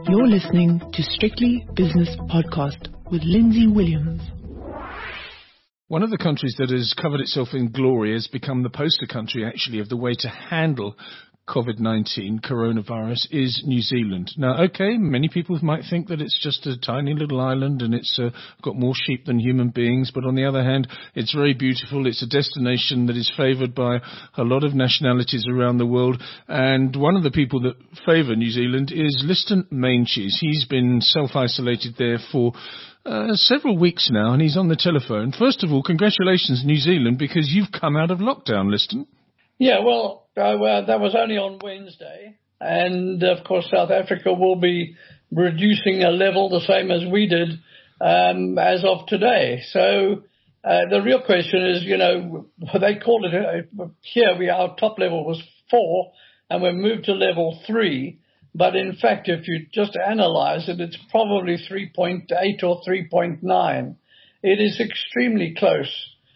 You're listening to Strictly Business Podcast with Lindsay Williams. One of the countries that has covered itself in glory has become the poster country, actually, of the way to handle COVID-19, coronavirus, is New Zealand. Now, okay, many people might think that it's just a tiny little island and it's got more sheep than human beings, but on the other hand, it's very beautiful. It's a destination that is favoured by a lot of nationalities around the world, and one of the people that favour New Zealand is Liston Maincheese. He's been self-isolated there for several weeks now, and he's on the telephone. First of all, congratulations, New Zealand, because you've come out of lockdown, Liston. Yeah, well, that was only on Wednesday. And, of course, South Africa will be reducing a level the same as we did as of today. So the real question is, you know, they called it here, our top level was 4, and we moved to level 3. But, in fact, if you just analyze it, it's probably 3.8 or 3.9. It is extremely close.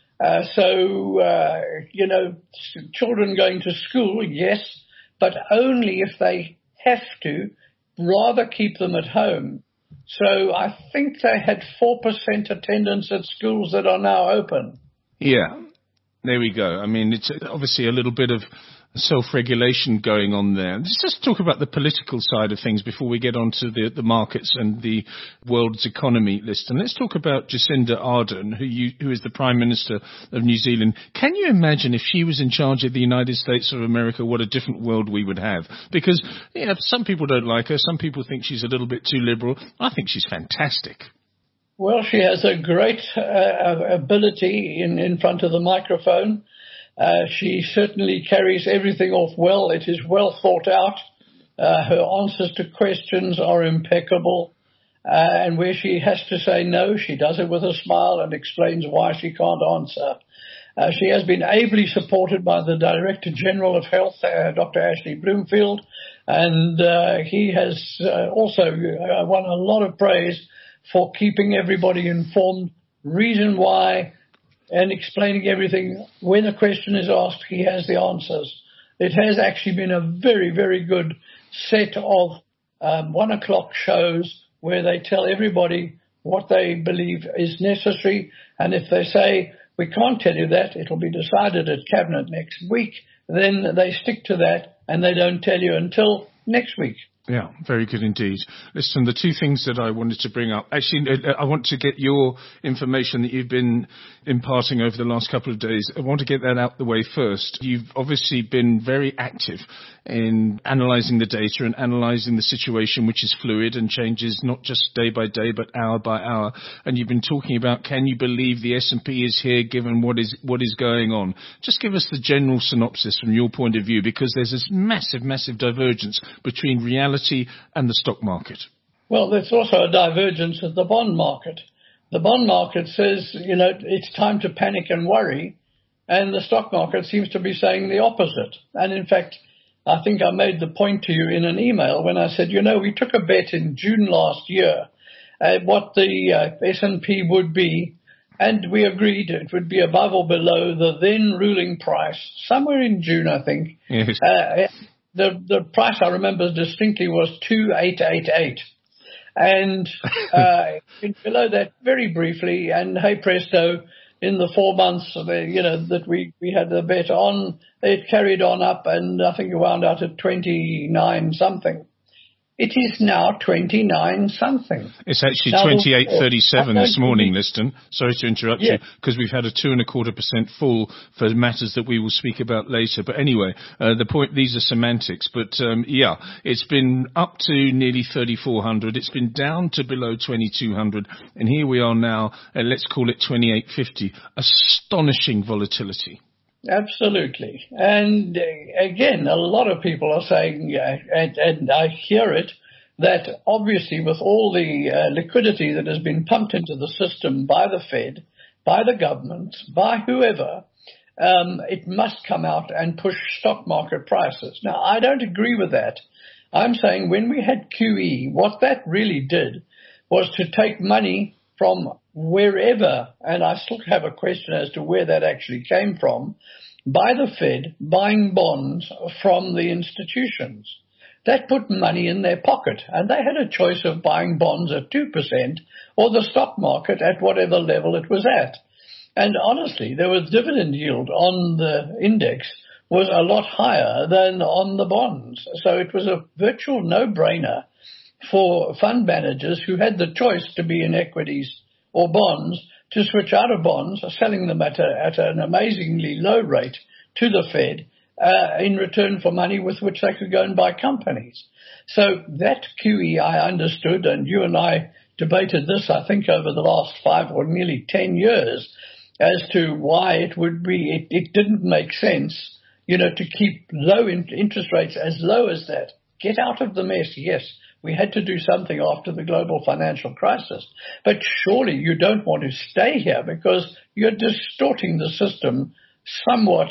You know, children going to school, yes, but only if they have to, rather keep them at home. So I think they had 4% attendance at schools that are now open. Yeah, there we go. I mean, it's obviously a little bit of self-regulation going on there. Let's just talk about the political side of things before we get on to the markets and the world's economy list. And let's talk about Jacinda Ardern, who is the Prime Minister of New Zealand. Can you imagine if she was in charge of the United States of America, what a different world we would have? Because, you know, some people don't like her. Some people think she's a little bit too liberal. I think she's fantastic. Well, she has a great ability in front of the microphone. She certainly carries everything off well. It is well thought out. Her answers to questions are impeccable. And where she has to say no, she does it with a smile and explains why she can't answer. She has been ably supported by the Director General of Health, Dr. Ashley Bloomfield, and he has also won a lot of praise for keeping everybody informed, reason why, and explaining everything. When a question is asked, he has the answers. It has actually been a very, very good set of 1 o'clock shows where they tell everybody what they believe is necessary. And if they say, we can't tell you that, it'll be decided at Cabinet next week, then they stick to that and they don't tell you until next week. Yeah, very good indeed. Listen, the two things that I wanted to bring up, actually, I want to get your information that you've been imparting over the last couple of days. I want to get that out the way first. You've obviously been very active in analysing the data and analysing the situation, which is fluid and changes not just day by day, but hour by hour. And you've been talking about, can you believe the S&P is here given what is going on? Just give us the general synopsis from your point of view, because there's this massive, massive divergence between reality and the stock market. Well, there's also a divergence of the bond market. The bond market says, you know, it's time to panic and worry, and the stock market seems to be saying the opposite. And in fact, I think I made the point to you in an email when I said, you know, we took a bet in June last year what the S&P would be, and we agreed it would be above or below the then ruling price, somewhere in June, I think. Yes. The price I remember distinctly was 2,888. And below that, very briefly, and hey presto, in the 4 months, that we had the bet on, it carried on up, and I think it wound out at 29 something. It is now 29 something. It's actually 28.37 this morning, Liston. Sorry to interrupt you, because we've had a 2.25% fall for matters that we will speak about later. But anyway, the point, these are semantics. But it's been up to nearly 3,400. It's been down to below 2,200. And here we are now, let's call it 28.50. Astonishing volatility. Absolutely. And again, a lot of people are saying, and I hear it, that obviously with all the liquidity that has been pumped into the system by the Fed, by the government, by whoever, it must come out and push stock market prices. Now, I don't agree with that. I'm saying when we had QE, what that really did was to take money from wherever, and I still have a question as to where that actually came from, by the Fed buying bonds from the institutions. that put money in their pocket, and they had a choice of buying bonds at 2% or the stock market at whatever level it was at. And honestly, there was dividend yield on the index was a lot higher than on the bonds. So it was a virtual no-brainer for fund managers who had the choice to be in equities or bonds to switch out of bonds, selling them at an amazingly low rate to the Fed in return for money with which they could go and buy companies. So that QE I understood, and you and I debated this, I think, over the last 5 or nearly 10 years as to why it didn't make sense, to keep low interest rates as low as that. Get out of the mess, yes. We had to do something after the global financial crisis. But surely you don't want to stay here because you're distorting the system somewhat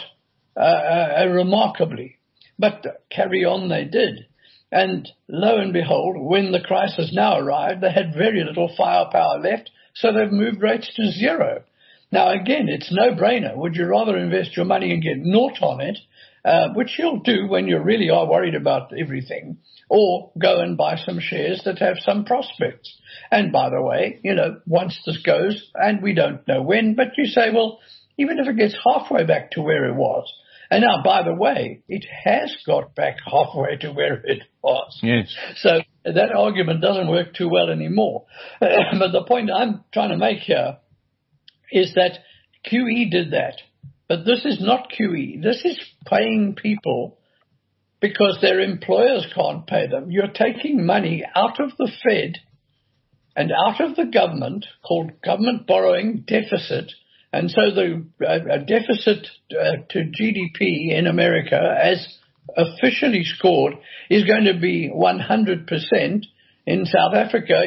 remarkably. But carry on they did. And lo and behold, when the crisis now arrived, they had very little firepower left, so they've moved rates to zero. Now, again, it's no-brainer. Would you rather invest your money and get naught on it, which you'll do when you really are worried about everything, or go and buy some shares that have some prospects? And by the way, once this goes, and we don't know when, but you say, well, even if it gets halfway back to where it was, and now, by the way, it has got back halfway to where it was. Yes. So that argument doesn't work too well anymore. But the point I'm trying to make here is that QE did that. But this is not QE. This is paying people because their employers can't pay them. You're taking money out of the Fed and out of the government, called government borrowing deficit. And so the deficit to GDP in America, as officially scored, is going to be 100%. In South Africa,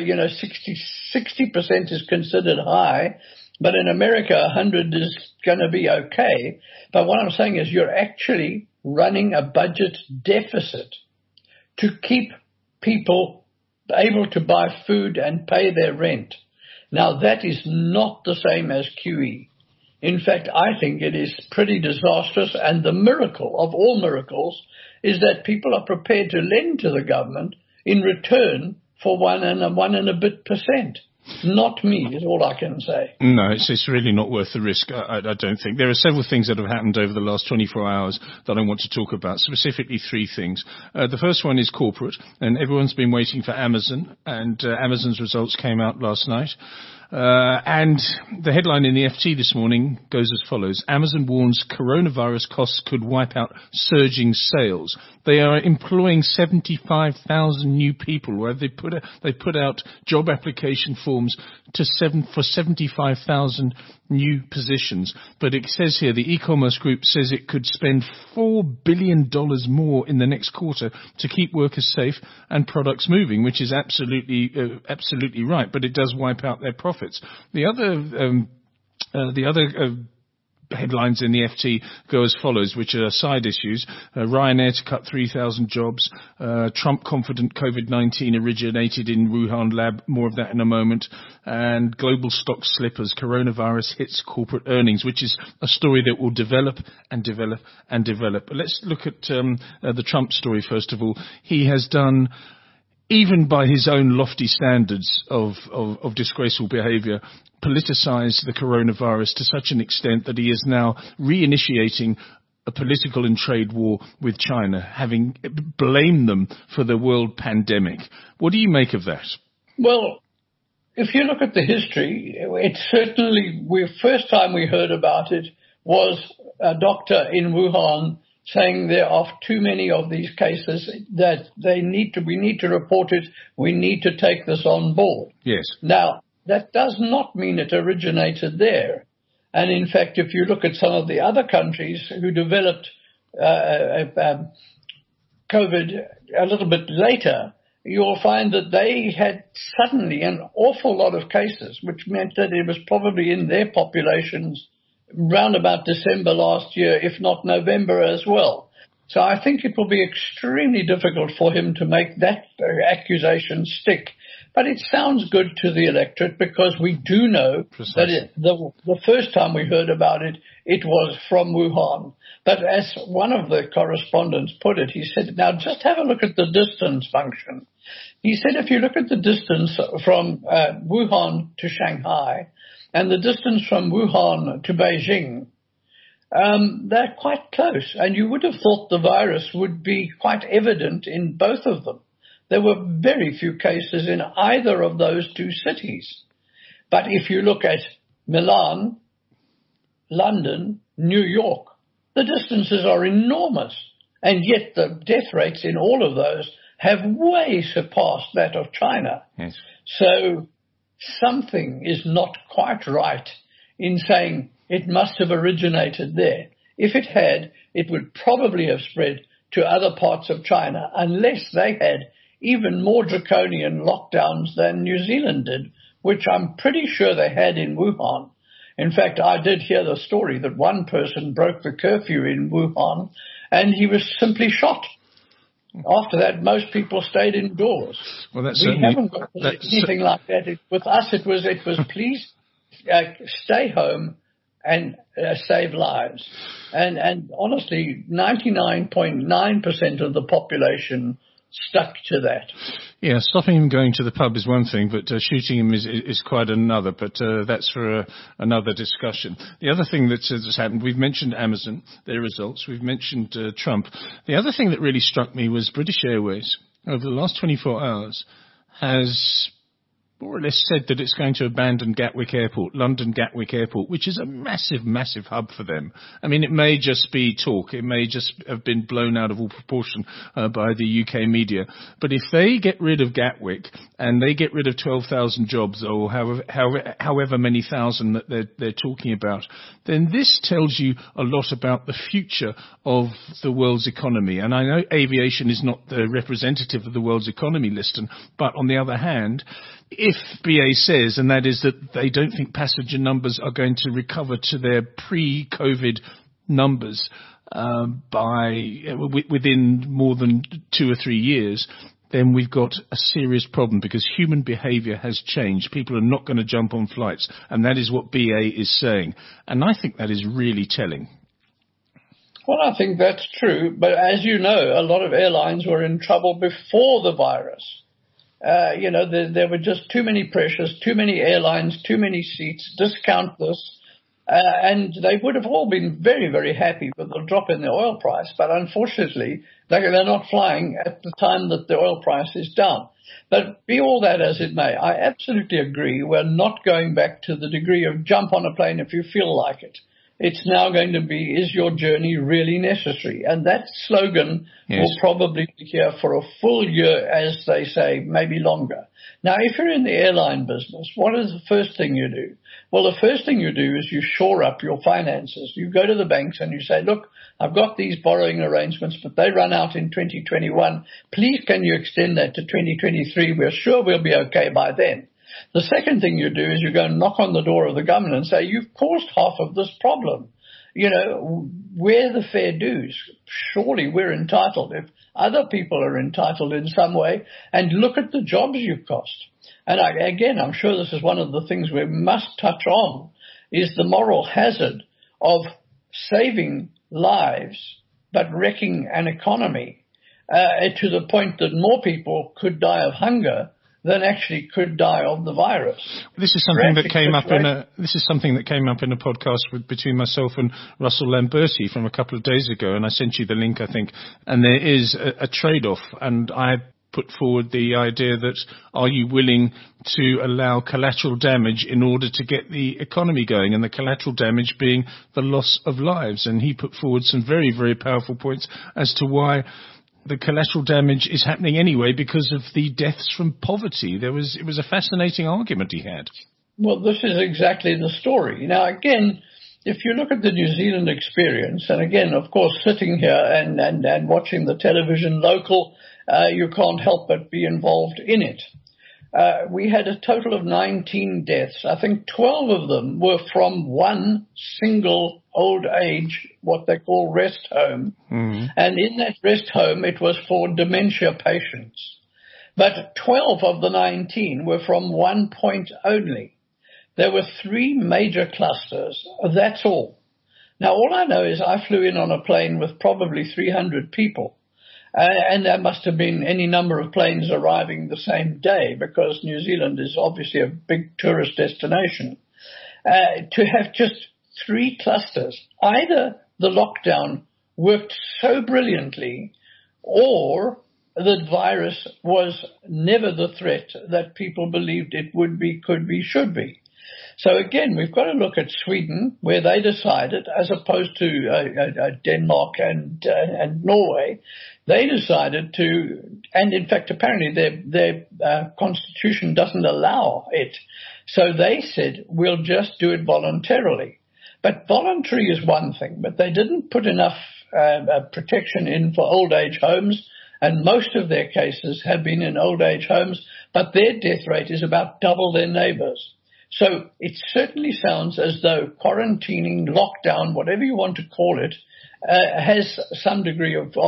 60% is considered high. But in America, 100 is going to be okay. But what I'm saying is you're actually running a budget deficit to keep people able to buy food and pay their rent. Now, that is not the same as QE. In fact, I think it is pretty disastrous. And the miracle of all miracles is that people are prepared to lend to the government in return for 1 and a bit percent. Not me, is all I can say. No, it's really not worth the risk, I don't think. There are several things that have happened over the last 24 hours that I want to talk about, specifically 3 things. The first one is corporate, and everyone's been waiting for Amazon, and Amazon's results came out last night. And the headline in the FT this morning goes as follows. Amazon warns coronavirus costs could wipe out surging sales. They are employing 75,000 new people. Where they put out job application forms for 75,000 new positions. But it says here the e-commerce group says it could spend $4 billion more in the next quarter to keep workers safe and products moving, which is absolutely right. But it does wipe out their profits. The other headlines in the FT go as follows, which are side issues. Ryanair to cut 3,000 jobs. Trump confident COVID-19 originated in Wuhan lab. More of that in a moment. And global stock slippers. Coronavirus hits corporate earnings, which is a story that will develop and develop and develop. But let's look at the Trump story first of all. He has done, even by his own lofty standards of disgraceful behaviour, politicise the coronavirus to such an extent that he is now reinitiating a political and trade war with China, having blamed them for the world pandemic. What do you make of that? Well, if you look at the history, it's certainly, first time we heard about it was a doctor in Wuhan saying there are too many of these cases that we need to report it, we need to take this on board. Yes. Now, that does not mean it originated there. And in fact, if you look at some of the other countries who developed COVID a little bit later, you'll find that they had suddenly an awful lot of cases, which meant that it was probably in their populations round about December last year, if not November as well. So I think it will be extremely difficult for him to make that accusation stick. But it sounds good to the electorate because we do know that the first time we heard about it, it was from Wuhan. But as one of the correspondents put it, he said, now just have a look at the distance function. He said if you look at the distance from Wuhan to Shanghai and the distance from Wuhan to Beijing, they're quite close. And you would have thought the virus would be quite evident in both of them. There were very few cases in either of those two cities. But if you look at Milan, London, New York, the distances are enormous. And yet the death rates in all of those have way surpassed that of China. Yes. So something is not quite right in saying it must have originated there. If it had, it would probably have spread to other parts of China unless they had even more draconian lockdowns than New Zealand did, which I'm pretty sure they had in Wuhan. In fact, I did hear the story that one person broke the curfew in Wuhan and he was simply shot. After that, most people stayed indoors. Well, we haven't got anything like that. With us, it was please stay home and save lives. And honestly, 99.9% of the population stuck to that. Yeah, stopping him going to the pub is one thing, but shooting him is quite another. But that's for another discussion. The other thing that's happened, we've mentioned Amazon, their results. We've mentioned Trump. The other thing that really struck me was British Airways, over the last 24 hours, has more or less said that it's going to abandon Gatwick Airport, London Gatwick Airport, which is a massive, massive hub for them. I mean, it may just be talk. It may just have been blown out of all proportion by the UK media. But if they get rid of Gatwick and they get rid of 12,000 jobs or however many thousand that they're talking about, then this tells you a lot about the future of the world's economy. And I know aviation is not the representative of the world's economy, Liston, but on the other hand, if BA says, and that is that they don't think passenger numbers are going to recover to their pre-COVID numbers within more than 2 or 3 years, then we've got a serious problem because human behaviour has changed. People are not going to jump on flights, and that is what BA is saying. And I think that is really telling. Well, I think that's true, but as you know, a lot of airlines were in trouble before the virus. There were just too many pressures, too many airlines, too many seats, discount this, and they would have all been very, very happy with the drop in the oil price. But unfortunately, they're not flying at the time that the oil price is down. But be all that as it may, I absolutely agree. We're not going back to the degree of jump on a plane if you feel like it. It's now going to be, is your journey really necessary? And that slogan will probably be here for a full year, as they say, maybe longer. Now, if you're in the airline business, what is the first thing you do? Well, the first thing you do is you shore up your finances. You go to the banks and you say, look, I've got these borrowing arrangements, but they run out in 2021. Please, can you extend that to 2023? We're sure we'll be okay by then. The second thing you do is you go and knock on the door of the government and say, you've caused half of this problem. We're the fair dues. Surely we're entitled if other people are entitled in some way, and look at the jobs you've cost. And again, I'm sure this is one of the things we must touch on, is the moral hazard of saving lives but wrecking an economy to the point that more people could die of hunger than actually could die of the virus. This is something that came up in a podcast between myself and Russell Lamberti from a couple of days ago, and I sent you the link, I think. And there is a trade-off, and I put forward the idea that are you willing to allow collateral damage in order to get the economy going, and the collateral damage being the loss of lives. And he put forward some very, very powerful points as to why the collateral damage is happening anyway because of the deaths from poverty. It was a fascinating argument he had. Well, this is exactly the story. Now, again, if you look at the New Zealand experience, and again, of course, sitting here and watching the television local, you can't help but be involved in it. We had a total of 19 deaths. I think 12 of them were from one single old age, what they call rest home. Mm-hmm. And in that rest home, it was for dementia patients. But 12 of the 19 were from one point only. There were 3 major clusters. That's all. Now, all I know is I flew in on a plane with probably 300 people. And there must have been any number of planes arriving the same day, because New Zealand is obviously a big tourist destination. To have just 3 clusters, either the lockdown worked so brilliantly, or the virus was never the threat that people believed it would be, could be, should be. So again, we've got to look at Sweden, where they decided, as opposed to Denmark and Norway, they decided to, and in fact, apparently their constitution doesn't allow it. So they said, we'll just do it voluntarily. But voluntary is one thing, but they didn't put enough protection in for old age homes, and most of their cases have been in old age homes, but their death rate is about double their neighbours. So it certainly sounds as though quarantining, lockdown, whatever you want to call it, has some degree of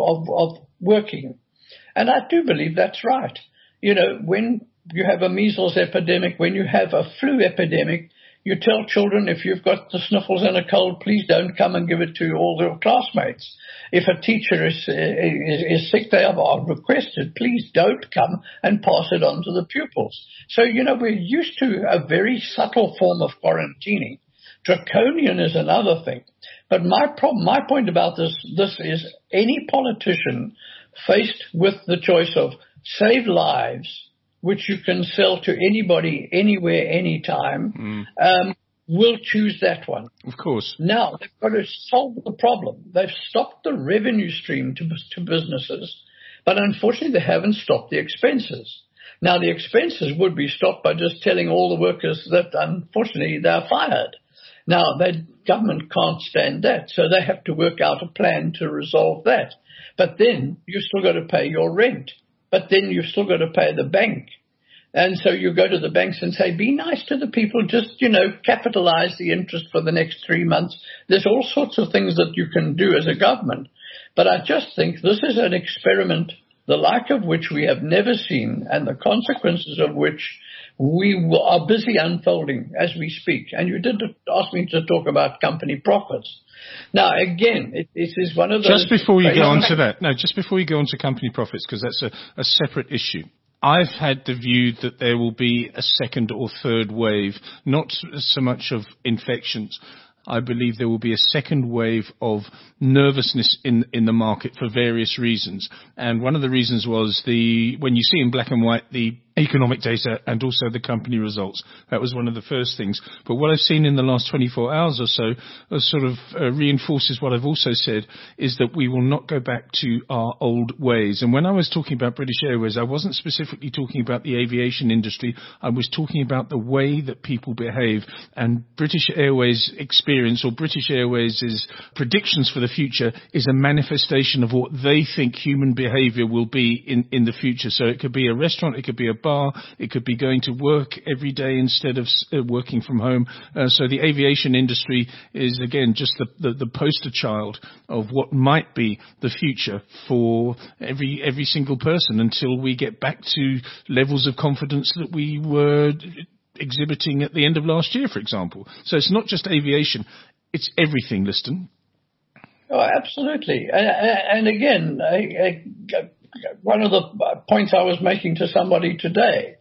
working. And I do believe that's right. You know, when you have a measles epidemic, when you have a flu epidemic, you tell children, if you've got the sniffles and a cold, please don't come and give it to all their classmates. If a teacher is sick, they are requested, please don't come and pass it on to the pupils. So, you know, we're used to a very subtle form of quarantining. Draconian is another thing. But my point about this is any politician faced with the choice of save lives, which you can sell to anybody, anywhere, anytime, will choose that one. Of course. Now, they've got to solve the problem. They've stopped the revenue stream to businesses, but unfortunately they haven't stopped the expenses. Now, the expenses would be stopped by just telling all the workers that, unfortunately, they're fired. Now, the government can't stand that, so they have to work out a plan to resolve that. But then you've still got to pay your rent. But then you've still got to pay the bank. And so you go to the banks and say, be nice to the people, just, you know, capitalize the interest for the next 3 months. There's all sorts of things that you can do as a government. But I just think this is an experiment, the like of which we have never seen, and the consequences of which we are busy unfolding as we speak. And you did ask me to talk about company profits. Now, again, it is one of those... Just before you go on to company profits, because that's a separate issue. I've had the view that there will be a second or third wave, not so much of infections. I believe there will be a second wave of nervousness in the market for various reasons. And one of the reasons was when you see in black and white the economic data and also the company results. That was one of the first things. But what I've seen in the last 24 hours or so sort of reinforces what I've also said, is that we will not go back to our old ways. And when I was talking about British Airways, I wasn't specifically talking about the aviation industry. I was talking about the way that people behave. And British Airways experience, or British Airways' predictions for the future, is a manifestation of what they think human behavior will be in the future. So it could be a restaurant, it could be a bar, it could be going to work every day instead of working from home. So the aviation industry is, again, just the poster child of what might be the future for every single person, until we get back to levels of confidence that we were exhibiting at the end of last year, for example. So it's not just aviation, it's everything, Liston. Oh, absolutely. And again, one of the points I was making to somebody today,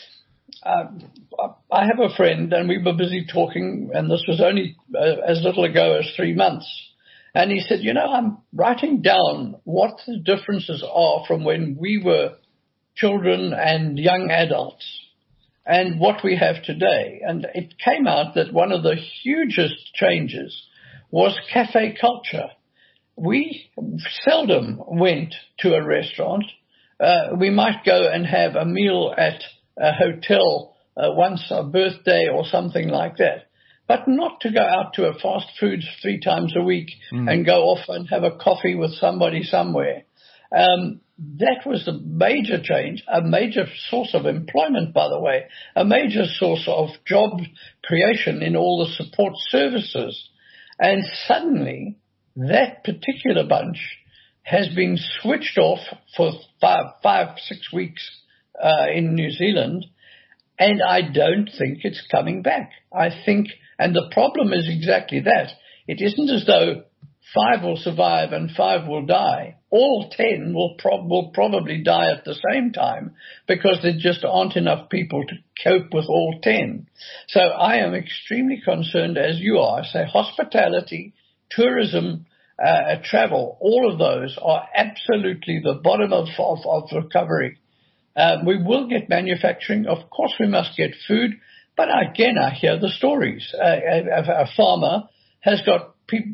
I have a friend, and we were busy talking, and this was only as little ago as 3 months. And he said, you know, I'm writing down what the differences are from when we were children and young adults and what we have today. And it came out that one of the hugest changes was cafe culture. We seldom went to a restaurant. We might go and have a meal at a hotel once a birthday or something like that, but not to go out to a fast food 3 times a week and go off and have a coffee with somebody somewhere. That was a major change, a major source of employment, by the way, a major source of job creation in all the support services. And suddenly, that particular bunch has been switched off for 5, 6 weeks, in New Zealand, and I don't think it's coming back. I think, and the problem is exactly that. It isn't as though 5 will survive and 5 will die. All 10 will probably die at the same time because there just aren't enough people to cope with all 10. So I am extremely concerned, as you are. Say hospitality, tourism, travel, all of those are absolutely the bottom of recovery. We will get manufacturing. Of course, we must get food. But again, I hear the stories. A farmer has got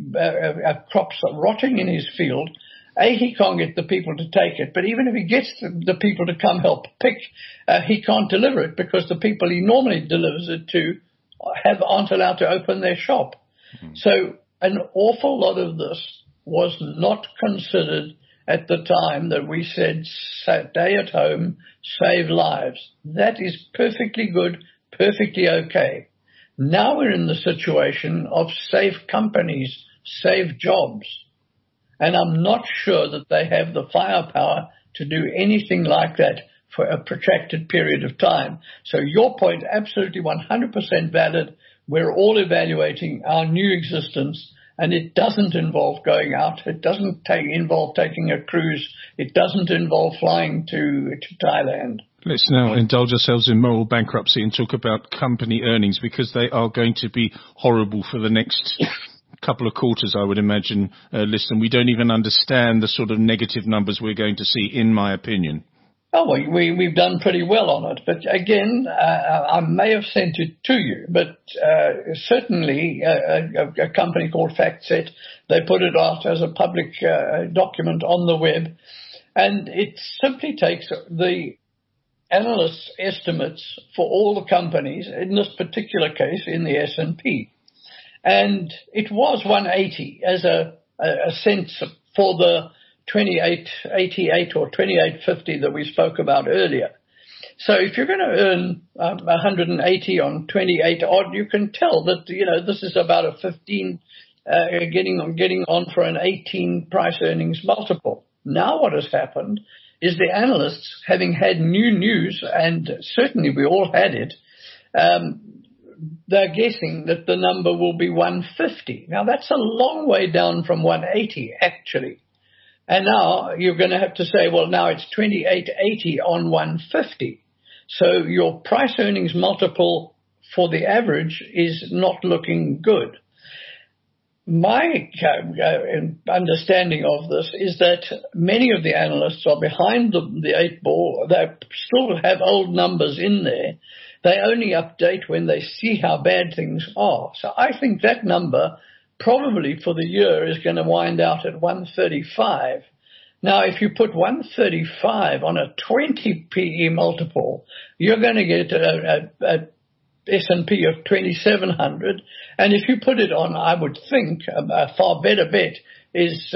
crops rotting in his field. He can't get the people to take it. But even if he gets the people to come help pick, he can't deliver it because the people he normally delivers it to aren't allowed to open their shop. Mm-hmm. So an awful lot of this was not considered at the time that we said stay at home, save lives. That is perfectly good, perfectly okay. Now we're in the situation of save companies, save jobs. And I'm not sure that they have the firepower to do anything like that for a protracted period of time. So your point, absolutely 100% valid. We're all evaluating our new existence, and it doesn't involve going out. It doesn't involve taking a cruise. It doesn't involve flying to Thailand. Let's now indulge ourselves in moral bankruptcy and talk about company earnings, because they are going to be horrible for the next couple of quarters, I would imagine. Listen, we don't even understand the sort of negative numbers we're going to see, in my opinion. Oh, we've done pretty well on it. But again, I may have sent it to you, but certainly a company called FactSet, they put it out as a public document on the web, and it simply takes the analysts' estimates for all the companies, in this particular case in the S&P. And it was 180 as a sense for the 2888 or 2850 that we spoke about earlier. So if you're going to earn 180 on 28 odd, you can tell that, this is about a 15, getting on for an 18 price earnings multiple. Now what has happened is the analysts, having had new news, and certainly we all had it, they're guessing that the number will be 150. Now that's a long way down from 180 actually. And now you're going to have to say, well, now it's 2880 on 150. So your price earnings multiple for the average is not looking good. My understanding of this is that many of the analysts are behind the 8 ball. They still have old numbers in there. They only update when they see how bad things are. So I think that number probably for the year is going to wind out at 135. Now, if you put 135 on a 20 PE multiple, you're going to get a S&P of 2,700. And if you put it on, I would think a far better bet is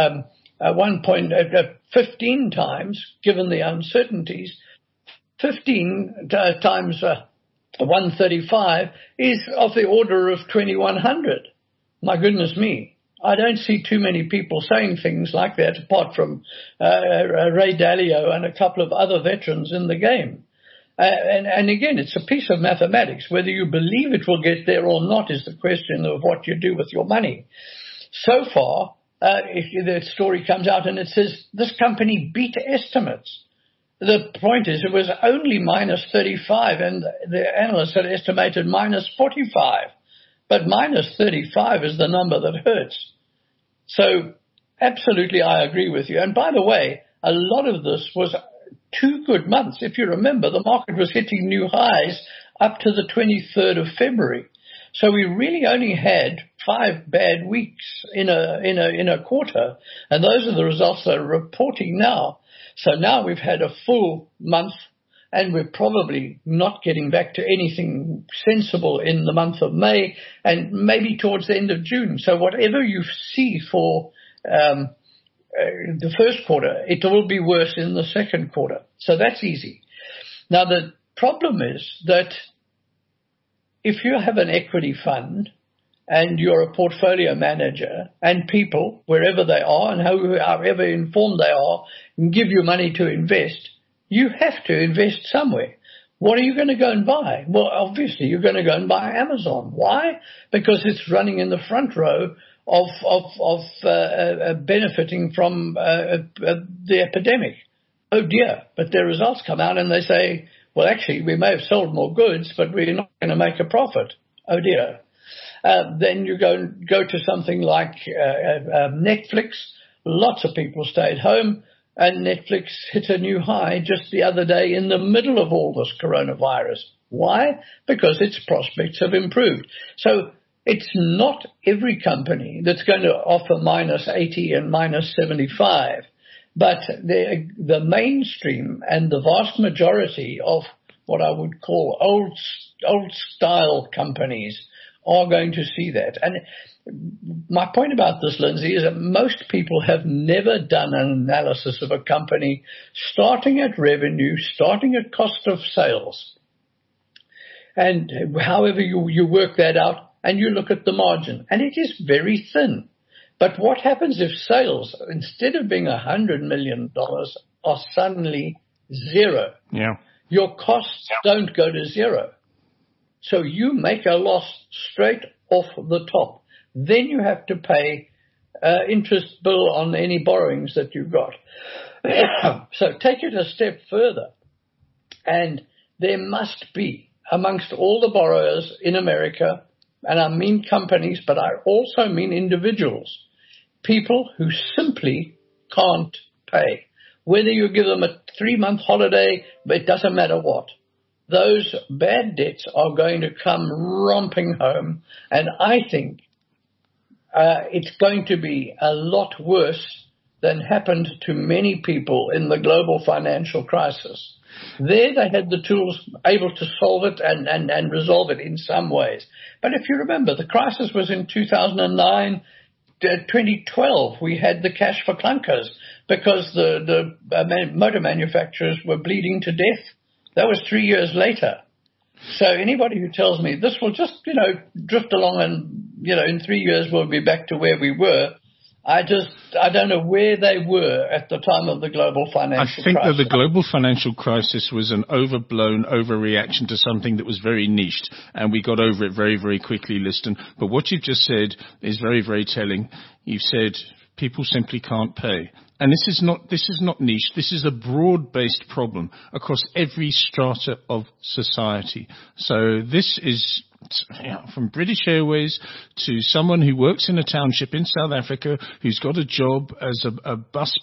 15 times, given the uncertainties. 15 times 135 is of the order of 2,100. My goodness me. I don't see too many people saying things like that apart from Ray Dalio and a couple of other veterans in the game. And again, it's a piece of mathematics. Whether you believe it will get there or not is the question of what you do with your money. So far, if the story comes out and it says this company beat estimates. The point is it was only minus 35 and the analysts had estimated minus 45. But minus 35 is the number that hurts. So absolutely I agree with you. And by the way, a lot of this was 2 good months. If you remember, the market was hitting new highs up to the 23rd of February. So we really only had 5 bad weeks in a quarter. And those are the results they're reporting now. So now we've had a full month, and we're probably not getting back to anything sensible in the month of May and maybe towards the end of June. So whatever you see for the first quarter, it will be worse in the second quarter. So that's easy. Now, the problem is that if you have an equity fund and you're a portfolio manager and people, wherever they are and however informed they are, give you money to invest, you have to invest somewhere. What are you going to go and buy? Well, obviously, you're going to go and buy Amazon. Why? Because it's running in the front row of benefiting from the epidemic. Oh, dear. But their results come out and they say, well, actually, we may have sold more goods, but we're not going to make a profit. Oh, dear. Then you go to something like Netflix. Lots of people stayed home. And Netflix hit a new high just the other day in the middle of all this coronavirus. Why? Because its prospects have improved. So it's not every company that's going to offer minus 80 and minus 75. But the mainstream and the vast majority of what I would call old style companies are going to see that. And my point about this, Lindsay, is that most people have never done an analysis of a company starting at revenue, starting at cost of sales. And however you work that out, and you look at the margin, and it is very thin. But what happens if sales, instead of being $100 million, are suddenly zero? Yeah. Your costs don't go to zero. So you make a loss straight off the top. Then you have to pay interest bill on any borrowings that you've got. So take it a step further. And there must be, amongst all the borrowers in America, and I mean companies, but I also mean individuals, people who simply can't pay. Whether you give them a 3-month holiday, it doesn't matter what. Those bad debts are going to come romping home. And I think it's going to be a lot worse than happened to many people in the global financial crisis. There they had the tools able to solve it and resolve it in some ways. But if you remember, the crisis was in 2009, 2012. We had the cash for clunkers because the motor manufacturers were bleeding to death. That was 3 years later. So anybody who tells me this will just, drift along and, in 3 years we'll be back to where we were, I don't know where they were at the time of the global financial crisis. I think that the global financial crisis was an overblown overreaction to something that was very niched, and we got over it very, very quickly, Liston. But what you've just said is very, very telling. You've said people simply can't pay. And this is not niche. This is a broad-based problem across every strata of society. So this is from British Airways to someone who works in a township in South Africa who's got a job as a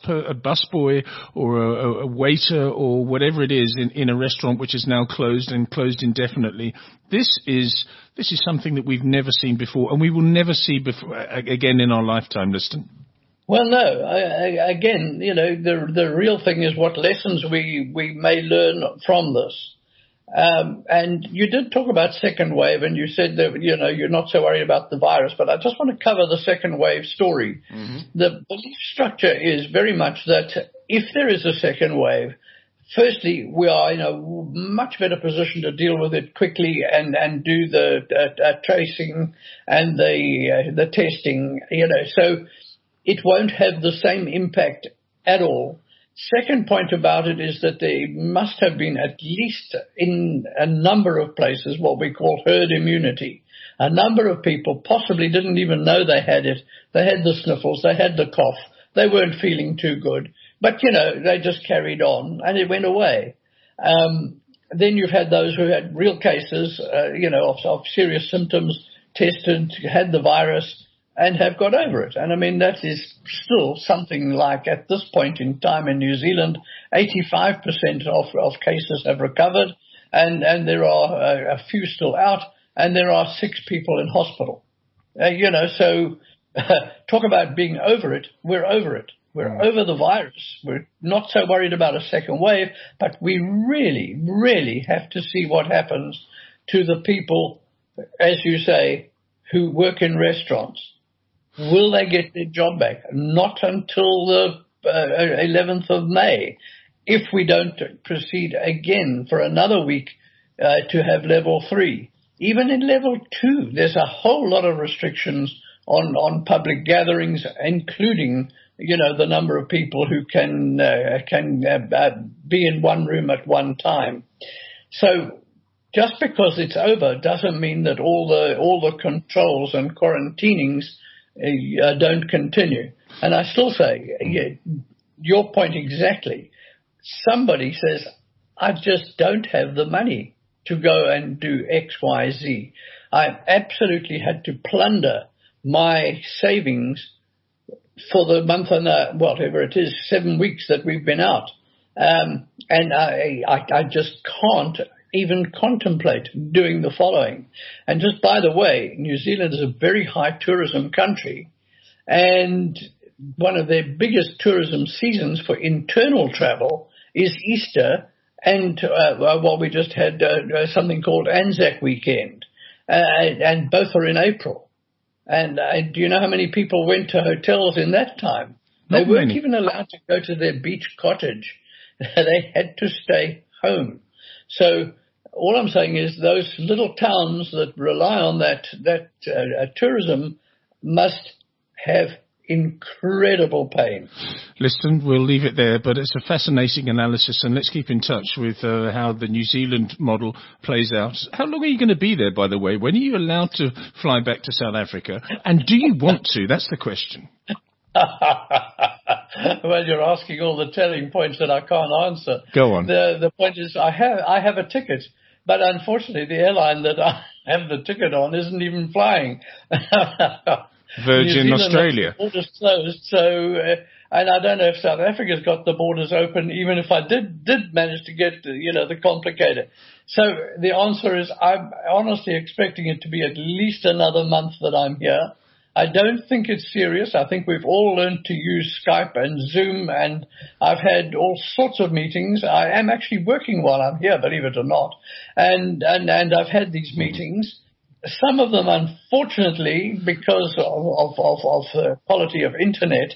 busboy or a waiter or whatever it is in a restaurant which is now closed and closed indefinitely. This is something that we've never seen before, and we will never see before again in our lifetime, Liston. Well, no. Again, the real thing is what lessons we may learn from this. And you did talk about second wave, and you said that, you're not so worried about the virus, but I just want to cover the second wave story. Mm-hmm. The belief structure is very much that if there is a second wave, firstly, we are in a much better position to deal with it quickly and do the tracing and the testing, so it won't have the same impact at all. Second point about it is that there must have been, at least in a number of places, what we call herd immunity. A number of people possibly didn't even know they had it. They had the sniffles, they had the cough, they weren't feeling too good. But, they just carried on and it went away. Then you've had those who had real cases, of serious symptoms, tested, had the virus, and have got over it. And I mean, that is still something like, at this point in time in New Zealand, 85% of cases have recovered, and there are a few still out, and there are 6 people in hospital. So talk about being over it. We're over it. We're over the virus. We're not so worried about a second wave, but we really, really have to see what happens to the people, as you say, who work in restaurants. Will they get their job back? Not until the 11th of May, if we don't proceed again for another week to have level 3. Even in level 2, there's a whole lot of restrictions on public gatherings, including the number of people who can be in one room at one time. So just because it's over doesn't mean that all the controls and quarantinings don't continue. And I still say, your point exactly. Somebody says, I just don't have the money to go and do X, Y, Z. I absolutely had to plunder my savings for the month and whatever it is, 7 weeks that we've been out. And I just can't even contemplate doing the following. And just by the way, New Zealand is a very high tourism country, and one of their biggest tourism seasons for internal travel is Easter, and we just had something called Anzac Weekend, and both are in April. And do you know how many people went to hotels in that time? They weren't even allowed to go to their beach cottage. They had to stay home. So all I'm saying is those little towns that rely on that tourism must have incredible pain. Listen, we'll leave it there, but it's a fascinating analysis, and let's keep in touch with how the New Zealand model plays out. How long are you going to be there, by the way? When are you allowed to fly back to South Africa? And do you want to? That's the question. Well, you're asking all the telling points that I can't answer. Go on. The point is, I have a ticket, but unfortunately, the airline that I have the ticket on isn't even flying. Virgin Australia. The borders closed, so and I don't know if South Africa's got the borders open. Even if I did manage to get the complicator. So the answer is, I'm honestly expecting it to be at least another month that I'm here. I don't think it's serious. I think we've all learned to use Skype and Zoom, and I've had all sorts of meetings. I am actually working while I'm here, believe it or not, and I've had these meetings. Some of them, unfortunately, because of the quality of internet,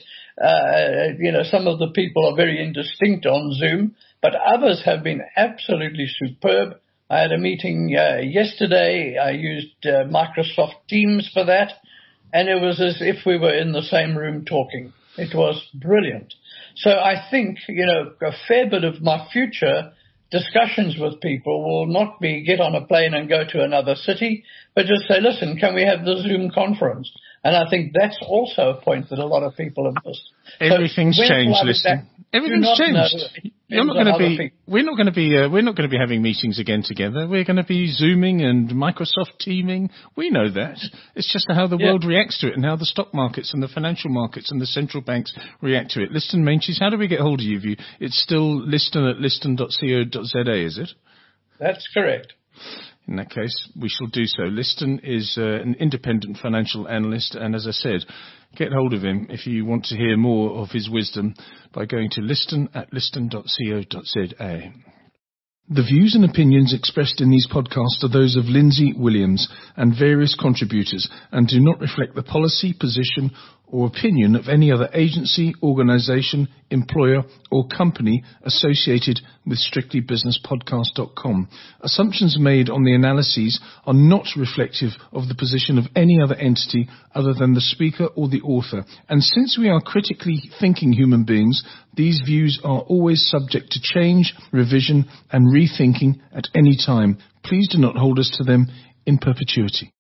some of the people are very indistinct on Zoom, but others have been absolutely superb. I had a meeting yesterday. I used Microsoft Teams for that. And it was as if we were in the same room talking. It was brilliant. So I think, a fair bit of my future discussions with people will not be get on a plane and go to another city, but just say, listen, can we have the Zoom conference? And I think that's also a point that a lot of people have missed. Everything's changed, listen. Everything's changed. We're not going to be having meetings again together. We're going to be Zooming and Microsoft Teaming. We know that. It's just how the world reacts to it, and how the stock markets and the financial markets and the central banks react to it. Liston Meintjes, how do we get hold of you? It's still liston@liston.co.za, is it? That's correct. In that case, we shall do so. Liston is an independent financial analyst, and as I said, get hold of him if you want to hear more of his wisdom by going to liston@liston.co.za. The views and opinions expressed in these podcasts are those of Lindsay Williams and various contributors, and do not reflect the policy, position, or opinion of any other agency, organisation, employer, or company associated with StrictlyBusinessPodcast.com. Assumptions made on the analyses are not reflective of the position of any other entity other than the speaker or the author. And since we are critically thinking human beings, these views are always subject to change, revision, and rethinking at any time. Please do not hold us to them in perpetuity.